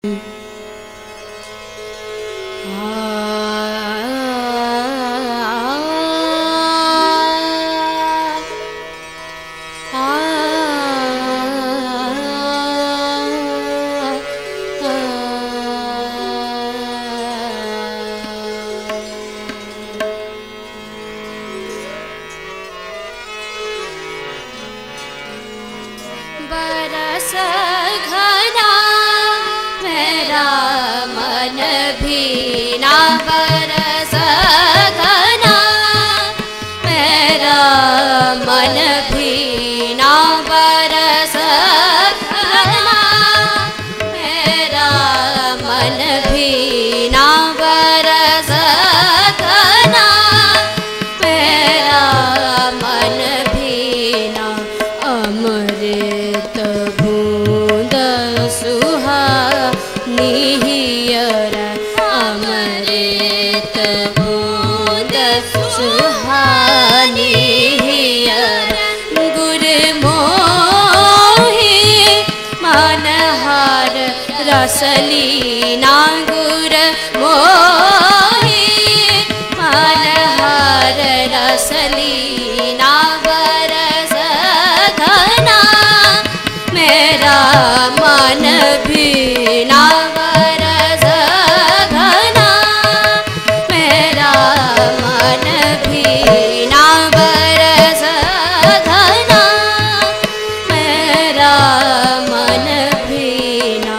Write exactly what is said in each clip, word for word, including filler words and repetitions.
बरस घना मेरा मन भीना, बरस घना मेरा मन भीना, बरस घना मेरा मन भीना, बरस घना मेरा मन भीना। अमृत बूंद सुहानी हियर, अमृत बूंद सुहानी हियर, गुरमोही मनहार रसलीना, गुरमोही मनहार रसलीना, बरस घना मेरा मन भीना, बरस घना मेरा मन भीना, बरस घना मेरा मन भीना।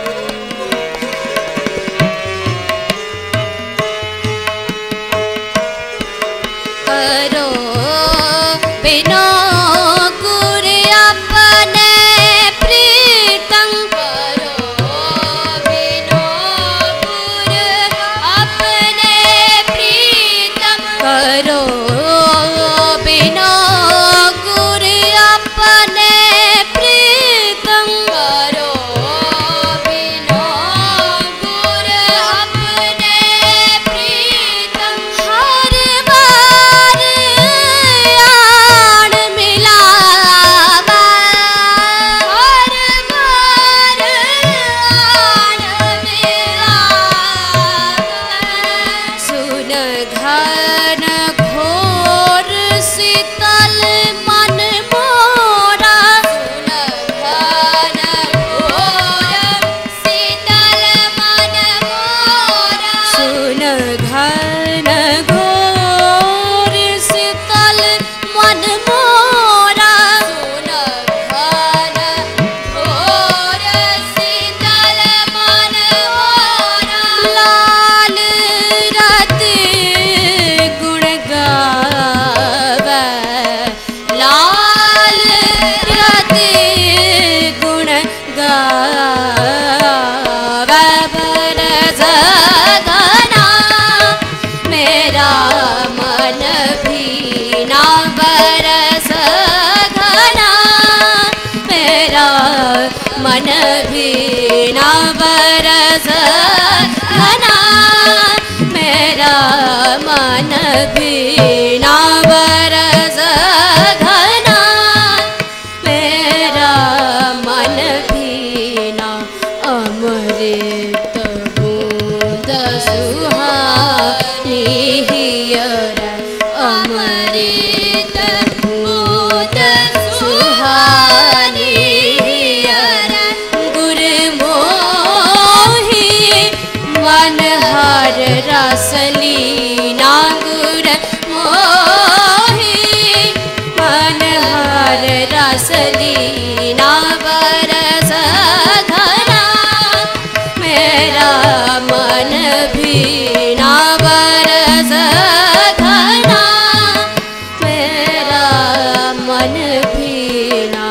करो बिनो गुर अपने प्रीतम, करो बिनो गुर अपने प्रीतम, करो बिनो गुर अपने प्रीतम, करो बिनो गुर अपने प्रीतम। हर बार आन मिलावा, हर बार आन मिलावा, सुन घन घोर शीतल मन मोरा, सुन घन घोर शीतल मन मोरा, सुन घन घोर शीतल मन मोरा, सुन घन घोर शीतल मन मोरा। लाल रति गुण गावे, लाल रति गुण गावे, बरस घना मेरा मन भीना, बरस घना मेरा मन भीना, बरस घना मेरा मन भीना, बरस घना मेरा मन भीना। अमृत बूंद सुहानी हियर, अमृत बूंद सुहानी हियर, गुरमोही मनहार रसलीना, गुरमोही मनहार रसलीना, बरस घना मेरा मन भीना, बरस घना मेरा मन भीना।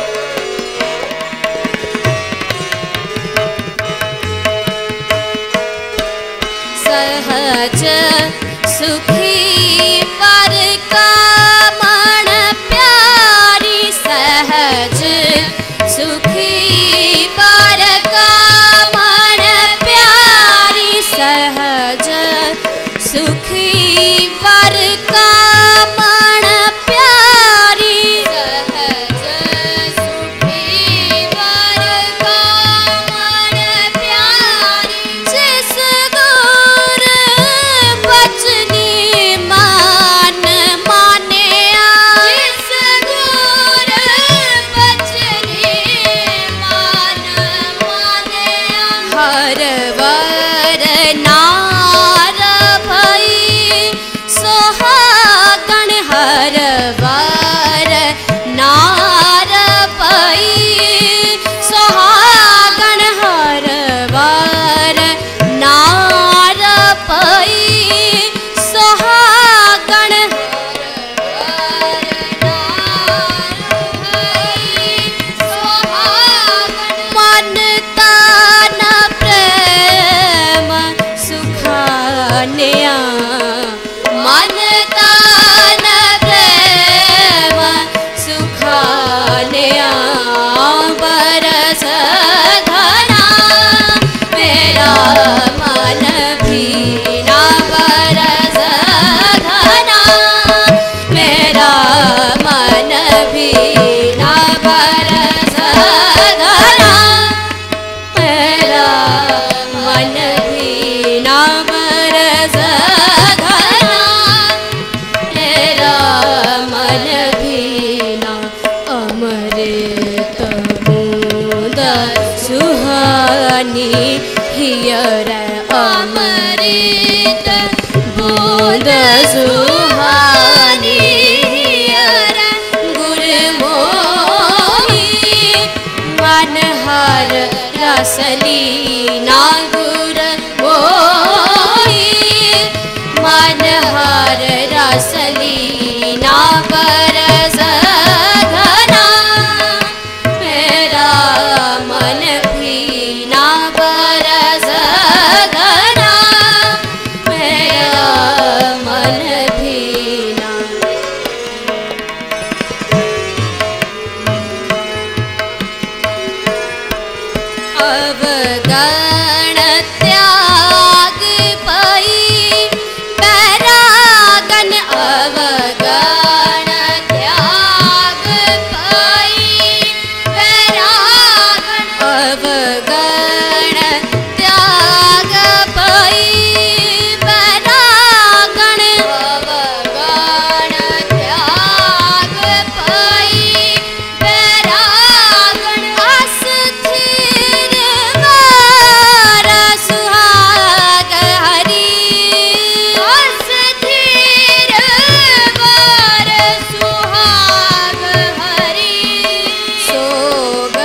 सहज सुखी पर का मन प्यारी, सहज सुखी पर का मन प्यारी, सहज सुखी पर का मन प्यारी, सहज सुखी पर का मन प्यारी। हर वर नार भई सोहागण हर वर नार भई सोहागण हर वर नार भई सोहागण मन तान प्रेम सुखान्या मन तान प्रेम सुखान्या बरस घना मेरा मन भीना बरस घना मेरा मन भीना बरस घना मेरा मन भीना बरस घना मेरा मन भीना अमृत बूंद सुहानी हियर अमृत बूंद सुहानी हियर गुरमोही मन हर रसलीना गुरमोही मन हर रसलीना बरस घना मेरा मन भीना बरस घना मेरा मन भीना अवगण त्याग पई बैरागन अवगण त्याग पई बैरागन अवगण त्याग पई बैरागन अवगण त्याग पई बैरागन अस्थिर वर सुहाग हरि अस्थिर वर सुहाग हरि सोग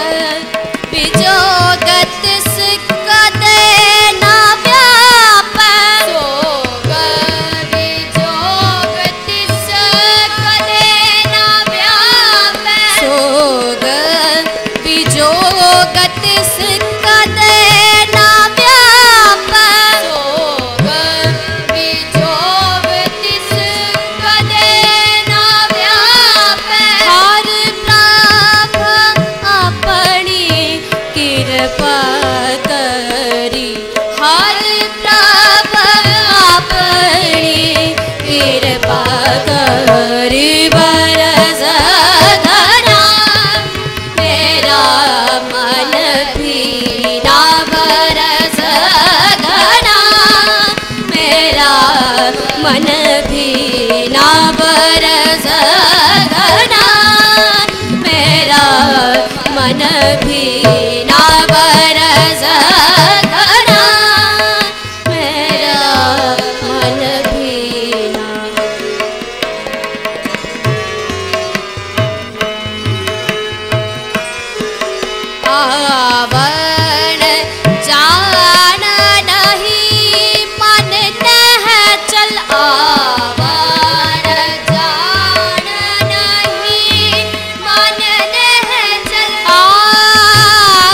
विजोगत सिकदे ना व्याप सोग विजोगत सिकदे ना व्याप सोग विजोगत सिकदे ना व्याप सोग विजोगत सिकदे ना व्याप हर प्रभ अपनी कृपा करी हर प्रभ अपनी कृपा करी बरस घना मेरा मन भीना बरस घना मेरा मन भीना बरस घना मेरा मन भीना बरस घना मेरा मन भीना आवण जान नहीं मन तह चल आवण जान नहीं मन तह चल आ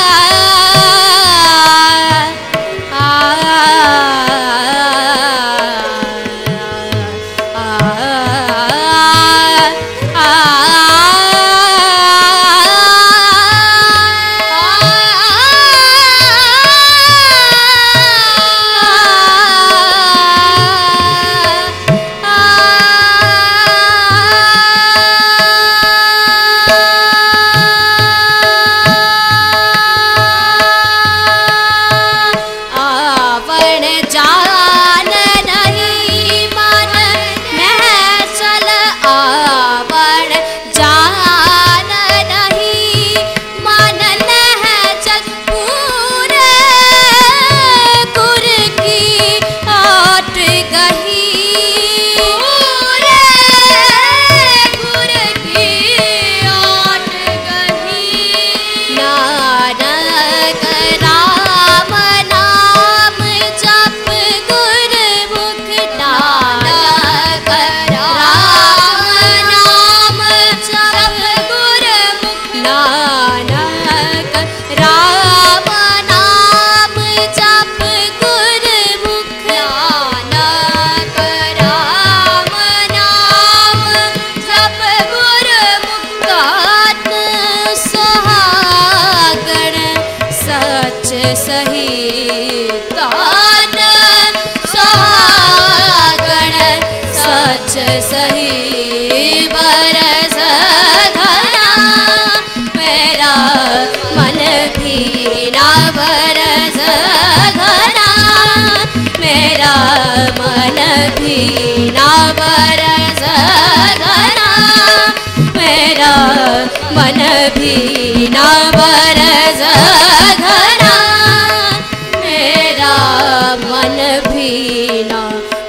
सही बरस घना मेरा मन भीना बरस घना मेरा मन भीना बरस घना मेरा मन भीना बरस घना मेरा मन भीना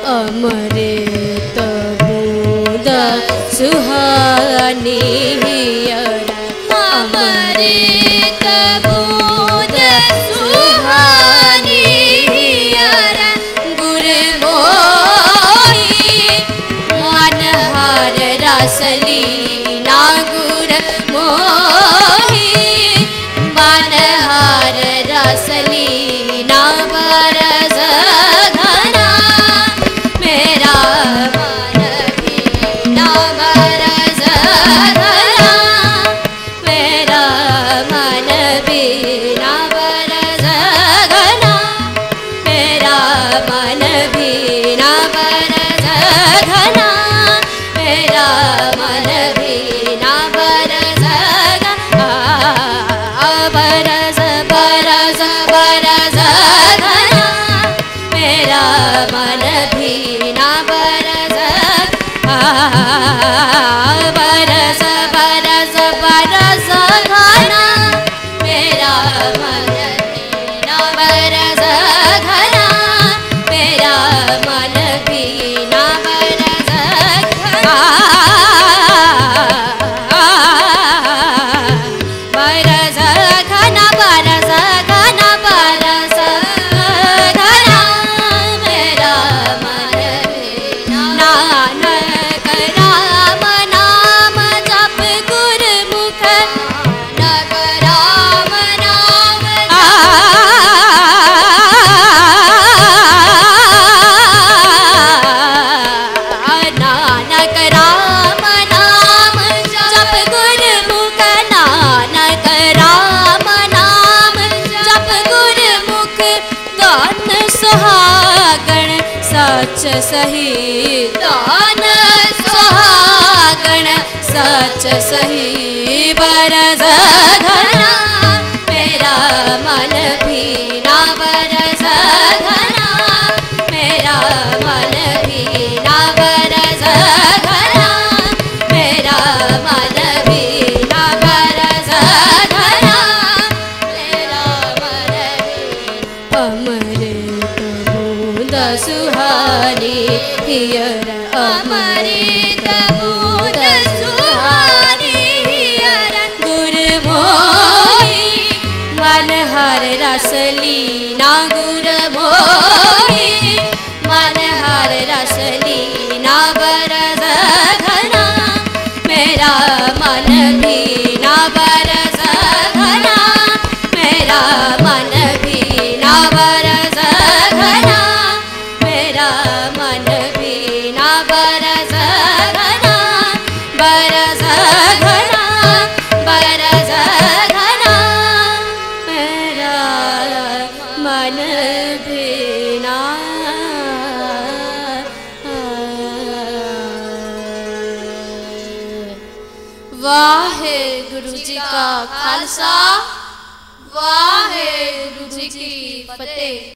अमृत बूंद सुहानी अमृत बूंद सुहानी गुरमोही मनहर रसलीना गुरमोही मनहर रसलीना बरस घना मेरा मन भीना बरस घना मेरा मन भीना बरस घना मेरा मन भीना बरस घना मेरा मन भीना बरस घना बरस बरस बरस घना मेरा मन भीना बरस बरस बरस बरस घना मेरा मन भीना बरस घना मेरा मन भीना बरस घना बरस घना बरस घना बरस घना मेरा मन भीना नानक राम नाम जप गुरमुख नानक राम नाम नानक राम नाम जप गुरमुख नानक राम नाम जप गुरमुख दान सुहागण सच सही दान सुहागण सच सही बरस घना मेरा मन भीना बरस घना मेरा मन भीना बरस घना मेरा मन भीना बरस घना मेरा मन भीना अमृत बूंद सुहानी हियर अमृत बूंद सुहानी हियर गुरमोही मनहर रसलीना गुरमोही मनहर रसलीना बरस घना मेरा मन भीना बरस घना मेरा मन भीना बरस घना मेरा मन भीना बरस घना बरस घना बरस घना मेरा मन भीना वाहेगुरु जी का खालसा वाहेगुरु जी की फतेह।